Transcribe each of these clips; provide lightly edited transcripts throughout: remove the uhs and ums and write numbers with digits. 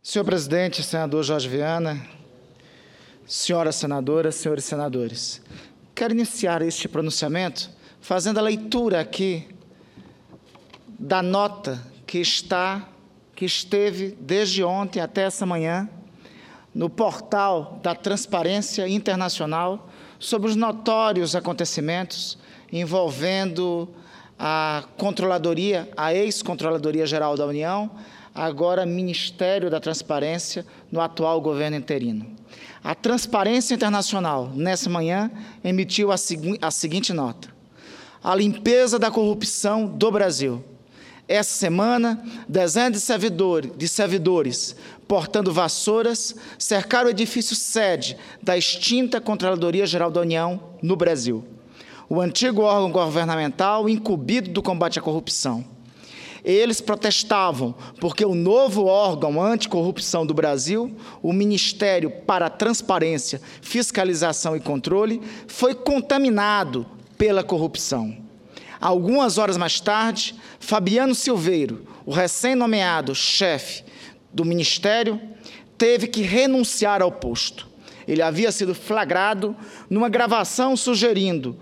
Senhor presidente, senador Jorge Viana, senhoras senadoras, senhores senadores, quero iniciar este pronunciamento fazendo a leitura aqui da nota que esteve desde ontem até essa manhã no portal da Transparência Internacional sobre os notórios acontecimentos envolvendo a Controladoria, a ex-Controladoria Geral da União, agora Ministério da Transparência, no atual governo interino. A Transparência Internacional, nessa manhã, emitiu a seguinte nota: a limpeza da corrupção do Brasil. Essa semana, dezenas de servidores, portando vassouras, cercaram o edifício sede da extinta Controladoria Geral da União no Brasil, o antigo órgão governamental incumbido do combate à corrupção. Eles protestavam porque o novo órgão anticorrupção do Brasil, o Ministério para a Transparência, Fiscalização e Controle, foi contaminado pela corrupção. Algumas horas mais tarde, Fabiano Silveiro, o recém-nomeado chefe do Ministério, teve que renunciar ao posto. Ele havia sido flagrado numa gravação sugerindo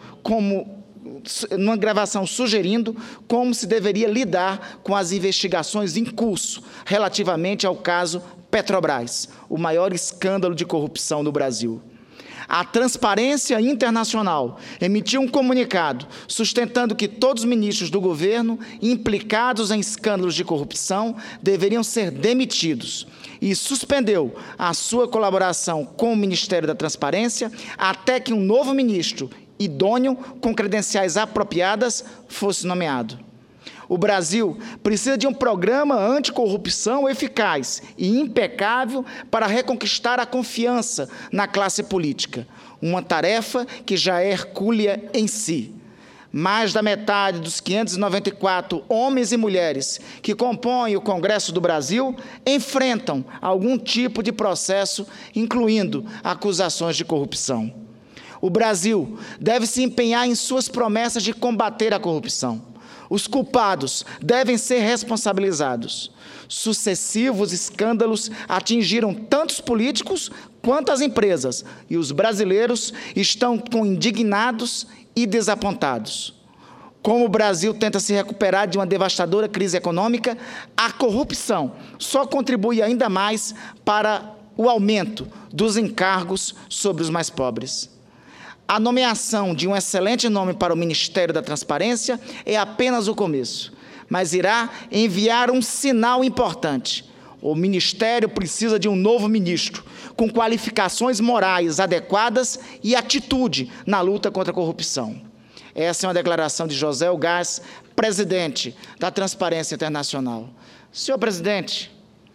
como se deveria lidar com as investigações em curso relativamente ao caso Petrobras, o maior escândalo de corrupção no Brasil. A Transparência Internacional emitiu um comunicado sustentando que todos os ministros do governo implicados em escândalos de corrupção deveriam ser demitidos e suspendeu a sua colaboração com o Ministério da Transparência até que um novo ministro idôneo, com credenciais apropriadas, fosse nomeado. O Brasil precisa de um programa anticorrupção eficaz e impecável para reconquistar a confiança na classe política, uma tarefa que já é hercúlea em si. Mais da metade dos 594 homens e mulheres que compõem o Congresso do Brasil enfrentam algum tipo de processo, incluindo acusações de corrupção. O Brasil deve se empenhar em suas promessas de combater a corrupção. Os culpados devem ser responsabilizados. Sucessivos escândalos atingiram tanto os políticos quanto as empresas, e os brasileiros estão indignados e desapontados. Como o Brasil tenta se recuperar de uma devastadora crise econômica, a corrupção só contribui ainda mais para o aumento dos encargos sobre os mais pobres. A nomeação de um excelente nome para o Ministério da Transparência é apenas o começo, mas irá enviar um sinal importante. O Ministério precisa de um novo ministro, com qualificações morais adequadas e atitude na luta contra a corrupção. Essa é uma declaração de José Ugás, presidente da Transparência Internacional. Senhor presidente,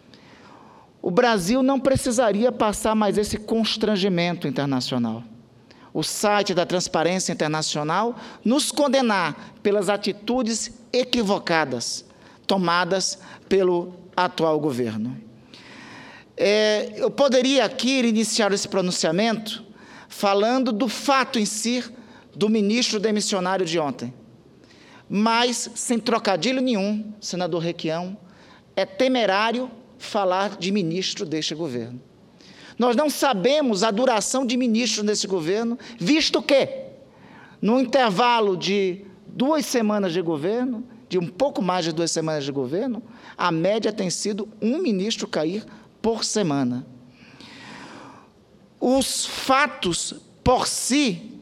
o Brasil não precisaria passar mais esse constrangimento internacional. O site da Transparência Internacional nos condenar pelas atitudes equivocadas tomadas pelo atual governo. Eu poderia aqui iniciar esse pronunciamento falando do fato em si do ministro demissionário de ontem, mas, sem trocadilho nenhum, senador Requião, é temerário falar de ministro deste governo. Nós não sabemos a duração de ministro nesse governo, visto que, no intervalo de 2 semanas de governo, de um pouco mais de 2 semanas de governo, a média tem sido um ministro cair por semana. Os fatos por si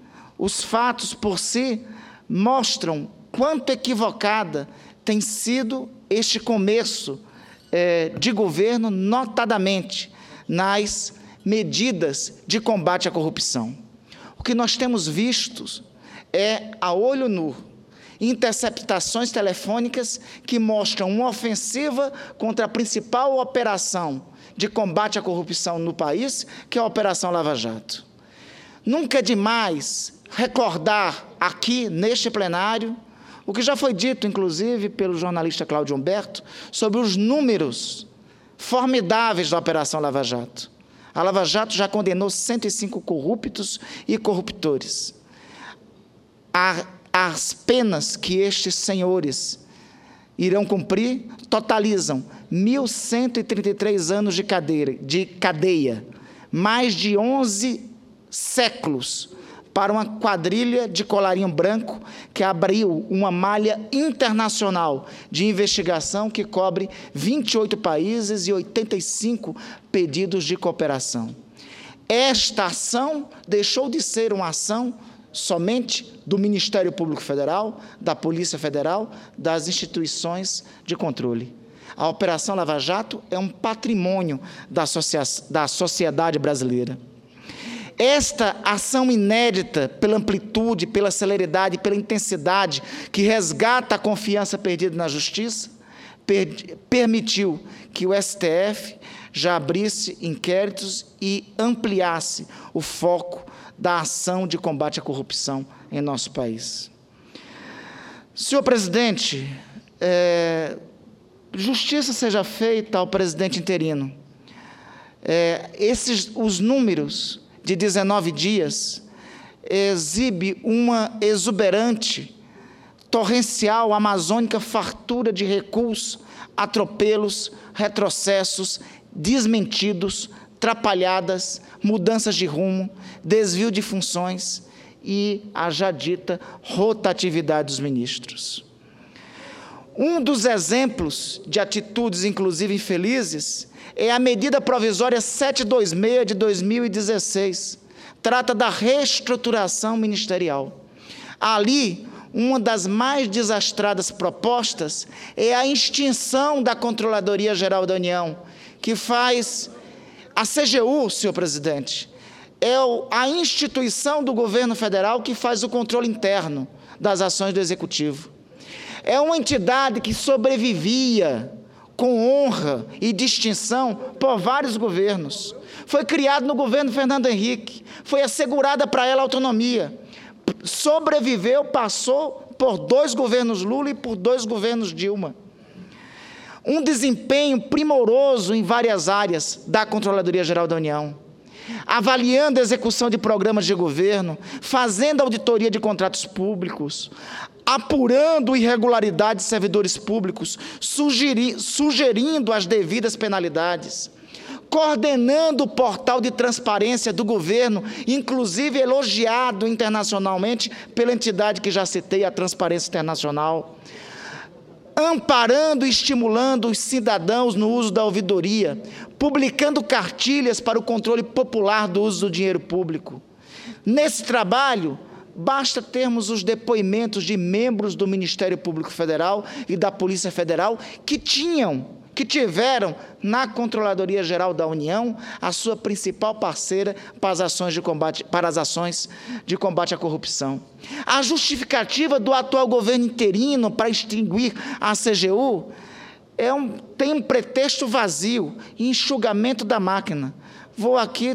mostram quanto equivocada tem sido este começo de governo, notadamente nas medidas de combate à corrupção. O que nós temos visto é, a olho nu, interceptações telefônicas que mostram uma ofensiva contra a principal operação de combate à corrupção no país, que é a Operação Lava Jato. Nunca é demais recordar aqui, neste plenário, o que já foi dito, inclusive, pelo jornalista Cláudio Humberto, sobre os números formidáveis da Operação Lava Jato. A Lava Jato já condenou 105 corruptos e corruptores. As penas que estes senhores irão cumprir totalizam 1.133 anos de cadeia, mais de 11 séculos, para uma quadrilha de colarinho branco que abriu uma malha internacional de investigação que cobre 28 países e 85 pedidos de cooperação. Esta ação deixou de ser uma ação somente do Ministério Público Federal, da Polícia Federal, das instituições de controle. A Operação Lava Jato é um patrimônio da sociedade brasileira. Esta ação inédita, pela amplitude, pela celeridade, pela intensidade, que resgata a confiança perdida na Justiça, permitiu que o STF já abrisse inquéritos e ampliasse o foco da ação de combate à corrupção em nosso país. Senhor presidente, justiça seja feita ao presidente interino. Os números de 19 dias exibe uma exuberante, torrencial, amazônica fartura de recuos, atropelos, retrocessos, desmentidos, trapalhadas, mudanças de rumo, desvio de funções e a já dita rotatividade dos ministros. Um dos exemplos de atitudes, inclusive infelizes, é a medida provisória 726 de 2016. Trata da reestruturação ministerial. Ali, uma das mais desastradas propostas é a extinção da Controladoria Geral da União, que faz a CGU, senhor presidente, é a instituição do governo federal que faz o controle interno das ações do Executivo. É uma entidade que sobrevivia com honra e distinção por vários governos. Foi criado no governo Fernando Henrique, foi assegurada para ela a autonomia. Sobreviveu, passou por 2 governos Lula e por 2 governos Dilma. Um desempenho primoroso em várias áreas da Controladoria Geral da União, avaliando a execução de programas de governo, fazendo auditoria de contratos públicos, apurando irregularidades de servidores públicos, sugerindo as devidas penalidades, coordenando o portal de transparência do governo, inclusive elogiado internacionalmente pela entidade que já citei, a Transparência Internacional, amparando e estimulando os cidadãos no uso da ouvidoria, publicando cartilhas para o controle popular do uso do dinheiro público. Nesse trabalho, basta termos os depoimentos de membros do Ministério Público Federal e da Polícia Federal que tiveram na Controladoria Geral da União a sua principal parceira para as ações de combate à corrupção. A justificativa do atual governo interino para extinguir a CGU tem um pretexto vazio, enxugamento da máquina. Vou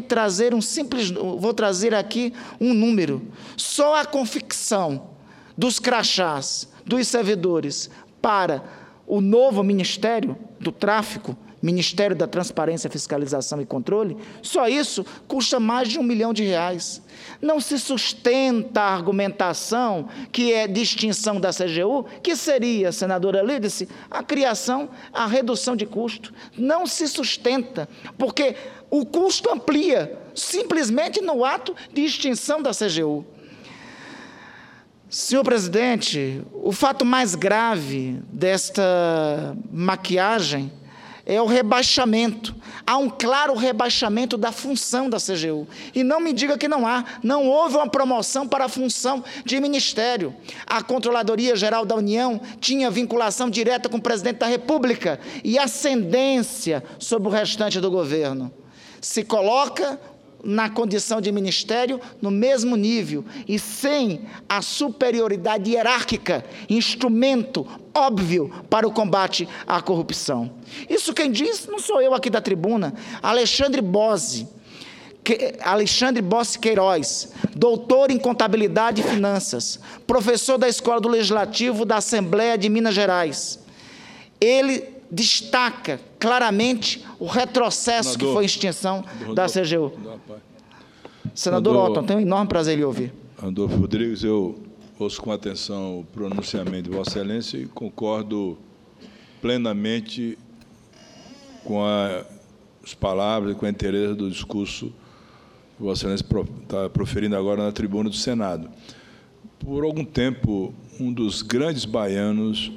trazer aqui um número. Só a confecção dos crachás dos servidores para o novo Ministério do Tráfico, Ministério da Transparência, Fiscalização e Controle, só isso custa mais de R$1 milhão. Não se sustenta a argumentação que é de extinção da CGU, que seria, senadora Lídice, a redução de custo. Não se sustenta, porque o custo amplia, simplesmente no ato de extinção da CGU. Senhor presidente, o fato mais grave desta maquiagem é o rebaixamento. Há um claro rebaixamento da função da CGU. E não me diga que não há. Não houve uma promoção para a função de ministério. A Controladoria Geral da União tinha vinculação direta com o presidente da República e ascendência sobre o restante do governo. Se coloca na condição de ministério, no mesmo nível, e sem a superioridade hierárquica, instrumento óbvio para o combate à corrupção. Isso quem diz não sou eu aqui da tribuna, Alexandre Bossi Queiroz, doutor em Contabilidade e Finanças, professor da Escola do Legislativo da Assembleia de Minas Gerais. Ele destaca claramente o retrocesso que foi a extinção da CGU. Senador Otton, tenho um enorme prazer em lhe ouvir. Adolfo Rodrigues, eu ouço com atenção o pronunciamento de Vossa Excelência e concordo plenamente com as palavras, com a inteireza do discurso que Vossa Excelência está proferindo agora na tribuna do Senado. Por algum tempo, um dos grandes baianos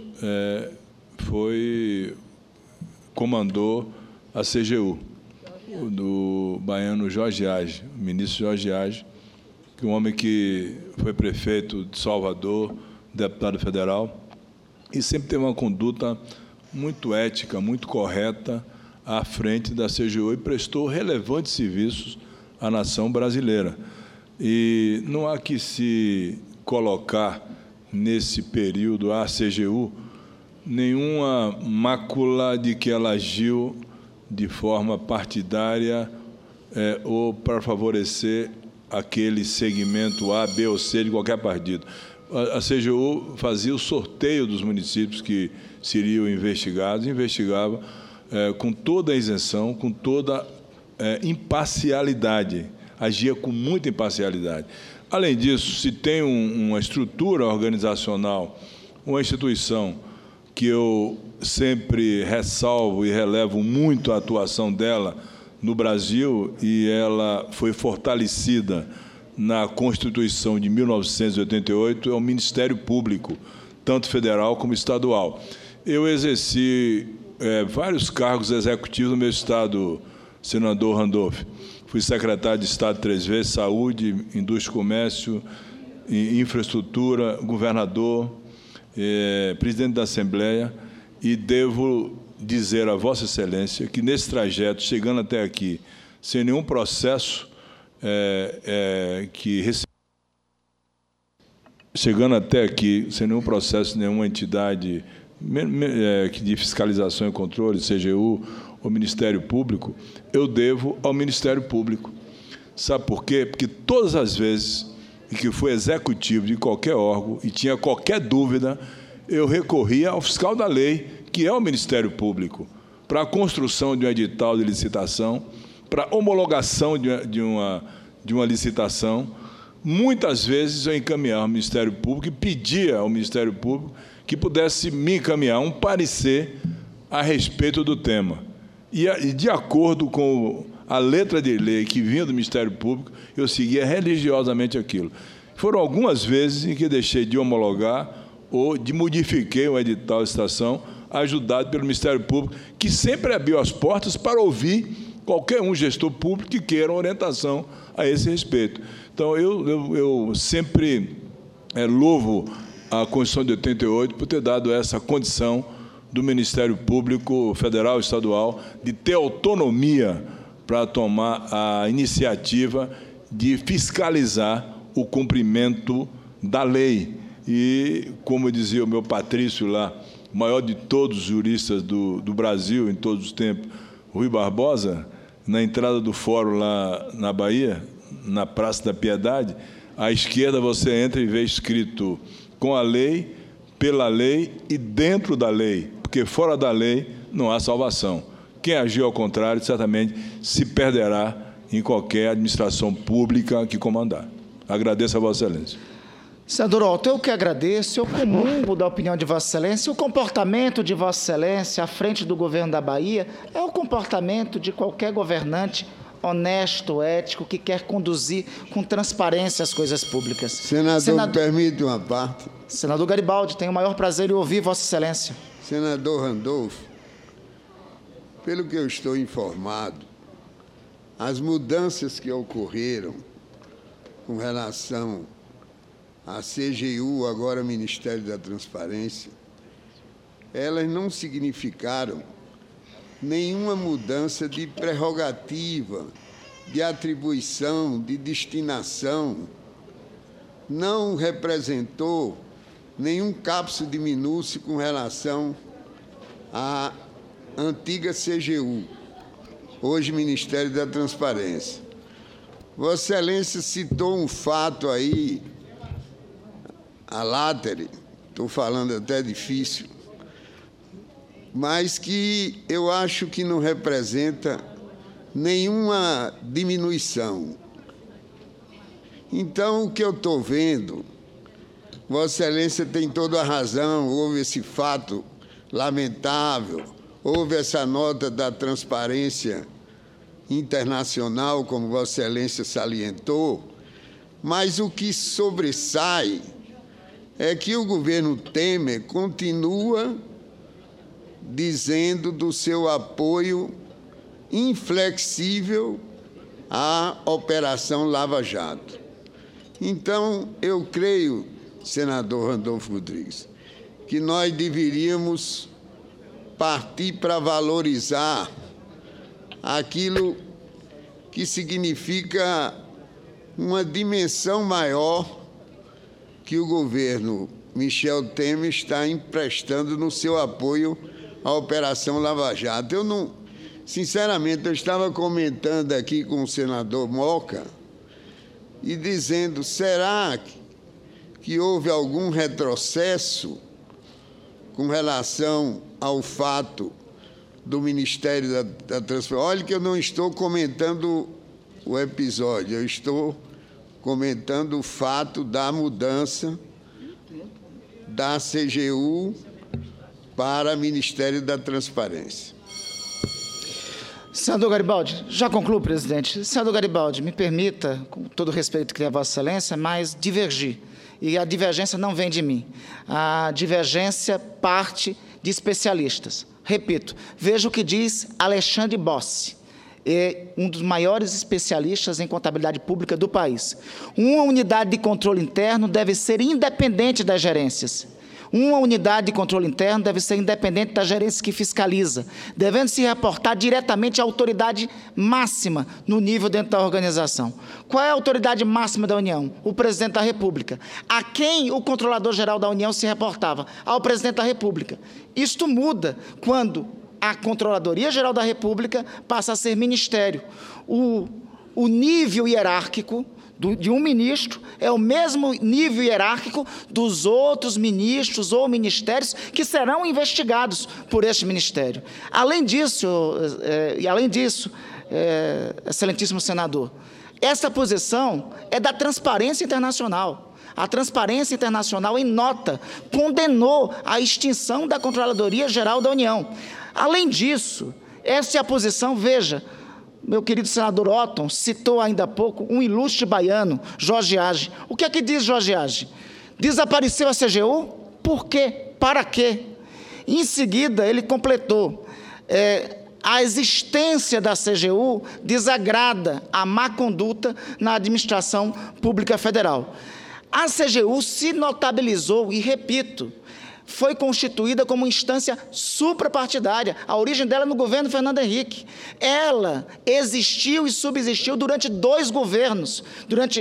comandou a CGU, do baiano Jorge Age, o ministro Jorge Age, que é um homem que foi prefeito de Salvador, deputado federal, e sempre teve uma conduta muito ética, muito correta à frente da CGU e prestou relevantes serviços à nação brasileira. E não há que se colocar nesse período à CGU nenhuma mácula de que ela agiu de forma partidária ou para favorecer aquele segmento A, B ou C de qualquer partido. A CGU fazia o sorteio dos municípios que seriam investigados, investigava com toda a isenção, com toda imparcialidade, agia com muita imparcialidade. Além disso, se tem uma estrutura organizacional, uma instituição que eu sempre ressalvo e relevo muito a atuação dela no Brasil, e ela foi fortalecida na Constituição de 1988, é o Ministério Público, tanto federal como estadual. Eu exerci vários cargos executivos no meu estado, senador Randolph. Fui secretário de Estado 3 vezes, Saúde, Indústria e Comércio, Infraestrutura, governador, presidente da Assembleia, e devo dizer a Vossa Excelência que, nesse trajeto, chegando até aqui, sem nenhum processo chegando até aqui, sem nenhum processo, nenhuma entidade de fiscalização e controle, CGU, ou Ministério Público, eu devo ao Ministério Público. Sabe por quê? Porque todas as vezes em que fui executivo de qualquer órgão e tinha qualquer dúvida, eu recorria ao fiscal da lei, que é o Ministério Público, para a construção de um edital de licitação, para a homologação de uma licitação. Muitas vezes eu encaminhava ao Ministério Público e pedia ao Ministério Público que pudesse me encaminhar um parecer a respeito do tema. E de acordo com a letra de lei que vinha do Ministério Público, eu seguia religiosamente aquilo. Foram algumas vezes em que deixei de homologar ou de modifiquei o edital de licitação, ajudado pelo Ministério Público, que sempre abriu as portas para ouvir qualquer gestor público que queira uma orientação a esse respeito. Então, eu sempre louvo a Constituição de 88 por ter dado essa condição do Ministério Público Federal e Estadual de ter autonomia para tomar a iniciativa de fiscalizar o cumprimento da lei. E, como dizia o meu Patrício lá, o maior de todos os juristas do Brasil, em todos os tempos, Rui Barbosa, na entrada do fórum lá na Bahia, na Praça da Piedade, à esquerda você entra e vê escrito com a lei, pela lei e dentro da lei, porque fora da lei não há salvação. Quem agir ao contrário, certamente se perderá em qualquer administração pública que comandar. Agradeço a Vossa Excelência. Senador Otto, eu que agradeço, eu comungo da opinião de Vossa Excelência. O comportamento de Vossa Excelência à frente do governo da Bahia é o comportamento de qualquer governante honesto, ético, que quer conduzir com transparência as coisas públicas. Senador, permite uma parte? Senador Garibaldi, tenho o maior prazer em ouvir Vossa Excelência. Senador Randolph, pelo que eu estou informado, as mudanças que ocorreram com relação à CGU, agora Ministério da Transparência, elas não significaram nenhuma mudança de prerrogativa, de atribuição, de destinação. Não representou nenhum capso de minúcio com relação à antiga CGU, hoje Ministério da Transparência. Vossa Excelência citou um fato aí, a látere, estou falando até difícil, mas que eu acho que não representa nenhuma diminuição. Então, o que eu estou vendo, Vossa Excelência tem toda a razão, houve esse fato lamentável. Houve essa nota da Transparência Internacional, como Vossa Excelência salientou, mas o que sobressai é que o governo Temer continua dizendo do seu apoio inflexível à Operação Lava Jato. Então, eu creio, senador Randolfo Rodrigues, que nós deveríamos partir para valorizar aquilo que significa uma dimensão maior que o governo Michel Temer está emprestando no seu apoio à Operação Lava Jato. Sinceramente, eu estava comentando aqui com o senador Moca e dizendo, será que houve algum retrocesso com relação ao fato do Ministério da Transparência? Olha que eu não estou comentando o episódio, eu estou comentando o fato da mudança da CGU para o Ministério da Transparência. Senador Garibaldi, já concluo, presidente. Senador Garibaldi, me permita, com todo o respeito que tem a Vossa Excelência, mas divergir. E a divergência não vem de mim. A divergência parte de especialistas. Repito, veja o que diz Alexandre Bossi, um dos maiores especialistas em contabilidade pública do país. Uma unidade de controle interno deve ser independente das gerências. Uma unidade de controle interno deve ser independente da gerência que fiscaliza, devendo se reportar diretamente à autoridade máxima no nível dentro da organização. Qual é a autoridade máxima da União? O Presidente da República. A quem o Controlador-Geral da União se reportava? Ao Presidente da República. Isto muda quando a Controladoria-Geral da República passa a ser ministério. O nível hierárquico de um ministro é o mesmo nível hierárquico dos outros ministros ou ministérios que serão investigados por este ministério. Além disso, excelentíssimo senador, essa posição é da Transparência Internacional. A Transparência Internacional, em nota, condenou a extinção da Controladoria-Geral da União. Além disso, essa é a posição, veja, meu querido senador Otton citou ainda há pouco um ilustre baiano, Jorge Age. O que é que diz Jorge Age? Desapareceu a CGU? Por quê? Para quê? Em seguida, ele completou. A existência da CGU desagrada a má conduta na administração pública federal. A CGU se notabilizou, e repito, foi constituída como instância suprapartidária. A origem dela é no governo Fernando Henrique. Ela existiu e subsistiu durante 2 governos, durante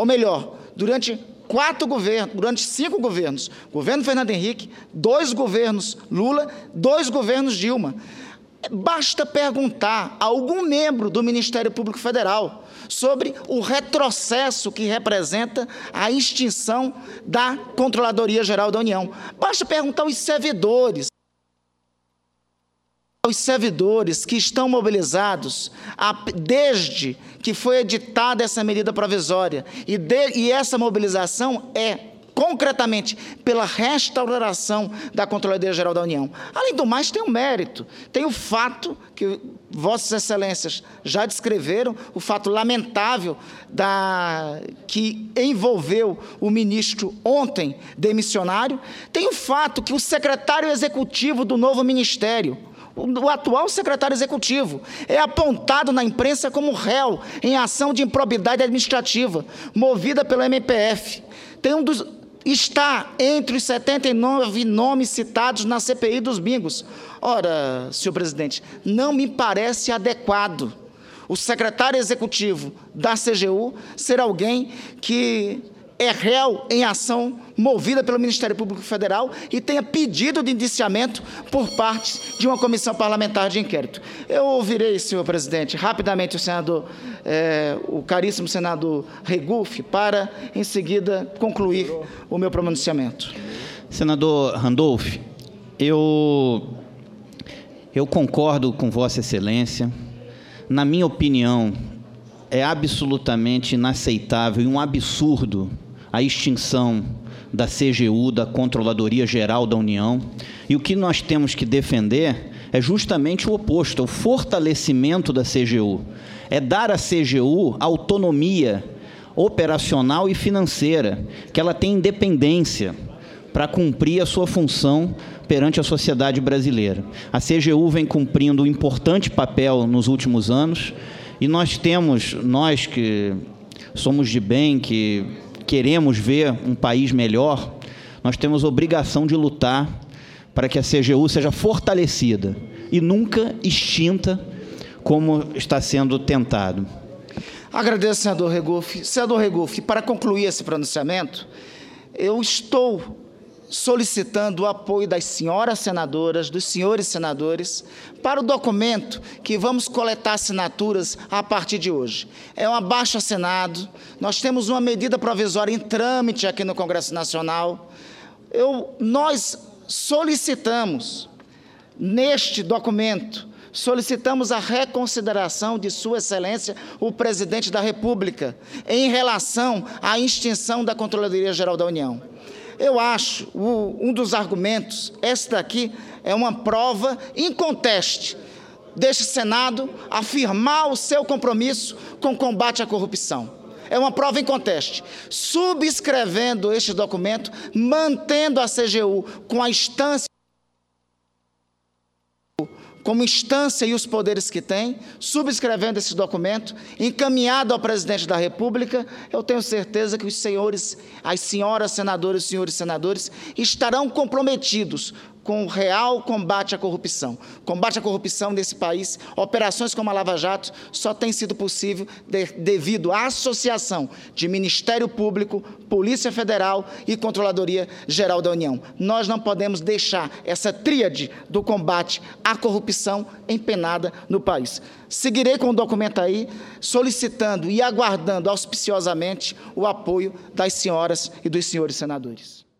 4 governos, durante 5 governos. Governo Fernando Henrique, 2 governos Lula, 2 governos Dilma. Basta perguntar a algum membro do Ministério Público Federal sobre o retrocesso que representa a extinção da Controladoria-Geral da União. Basta perguntar aos servidores que estão mobilizados desde que foi editada essa medida provisória. E essa mobilização é concretamente pela restauração da Controladoria-Geral da União. Além do mais, tem um mérito, tem o fato que Vossas Excelências já descreveram, o fato lamentável que envolveu o ministro ontem, demissionário, tem o fato que o secretário executivo do novo ministério, o atual secretário executivo, é apontado na imprensa como réu em ação de improbidade administrativa, movida pelo MPF. Está entre os 79 nomes citados na CPI dos bingos. Ora, senhor presidente, não me parece adequado o secretário executivo da CGU ser alguém que é réu em ação movida pelo Ministério Público Federal e tenha pedido de indiciamento por parte de uma comissão parlamentar de inquérito. Eu ouvirei, senhor presidente, rapidamente o caríssimo senador Regufe, para, em seguida, concluir o meu pronunciamento. Senador Randolph, eu concordo com Vossa Excelência. Na minha opinião, é absolutamente inaceitável e um absurdo a extinção da CGU, da Controladoria Geral da União, e o que nós temos que defender é justamente o oposto, é o fortalecimento da CGU. É dar à CGU autonomia operacional e financeira, que ela tem independência para cumprir a sua função perante a sociedade brasileira. A CGU vem cumprindo um importante papel nos últimos anos, e nós que somos de bem, que queremos ver um país melhor, nós temos obrigação de lutar para que a CGU seja fortalecida e nunca extinta, como está sendo tentado. Agradeço, senador Regufe. Senador Regufe, para concluir esse pronunciamento, eu estou solicitando o apoio das senhoras senadoras, dos senhores senadores, para o documento que vamos coletar assinaturas a partir de hoje. É um abaixo-assinado, nós temos uma medida provisória em trâmite aqui no Congresso Nacional. Nós solicitamos, neste documento, solicitamos a reconsideração de Sua Excelência, o Presidente da República, em relação à extinção da Controladoria Geral da União. Eu acho, um dos argumentos, esta aqui é uma prova inconteste deste Senado afirmar o seu compromisso com o combate à corrupção. É uma prova inconteste. Subscrevendo este documento, mantendo a CGU com a instância, como instância e os poderes que tem, subscrevendo esse documento, encaminhado ao Presidente da República, eu tenho certeza que as senhoras senadoras e os senhores senadores estarão comprometidos com o real combate à corrupção. Combate à corrupção nesse país, operações como a Lava Jato, só tem sido possível devido à associação de Ministério Público, Polícia Federal e Controladoria Geral da União. Nós não podemos deixar essa tríade do combate à corrupção empenada no país. Seguirei com o documento aí, solicitando e aguardando auspiciosamente o apoio das senhoras e dos senhores senadores.